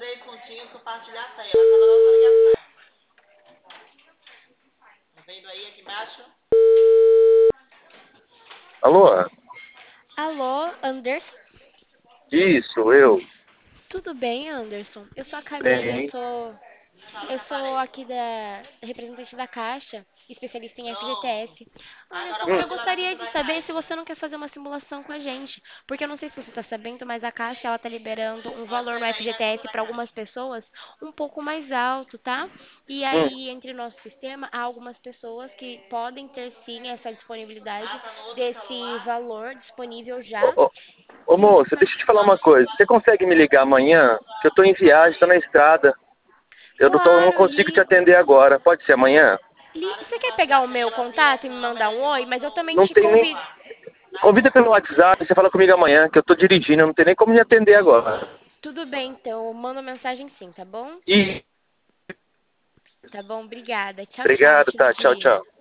três pontinhos, compartilhar a senha. Ela tava na outra ligação. Tá vendo aí aqui embaixo? Alô? Alô, Anderson? Isso, eu. Tudo bem, Anderson? Eu sou a Camila, Bem. eu sou aqui da representante da Caixa, especialista em FGTS. Agora Anderson, pode eu ir lá na gostaria conta de da saber se Caixa. você não quer fazer uma simulação com a gente, porque eu não sei se você está sabendo, mas a Caixa ela está liberando um Pode valor no pegar aí na conta FGTS da para algumas Caixa. pessoas um pouco mais alto, tá? E Hum. aí, entre o nosso sistema, há algumas pessoas que podem ter sim essa disponibilidade Ah, tá no outro desse celular? valor disponível já. Ô, ô, ô, Se você moça, tiver. deixa eu te falar uma coisa. Você consegue me ligar amanhã? Que eu tô em viagem, tô na estrada. Eu não Claro, consigo te ligo. atender agora. Pode ser amanhã? Você quer pegar o meu contato e me mandar um oi? Mas eu também Não te tem nem. convido. Convida pelo WhatsApp, você fala comigo amanhã, que eu tô dirigindo, eu não tenho nem como me atender agora. Tudo bem, então. Eu mando mensagem sim, tá bom? E Tá bom, obrigada. Tchau, tchau. obrigado, Ótimo tá? Tchau, dia. tchau.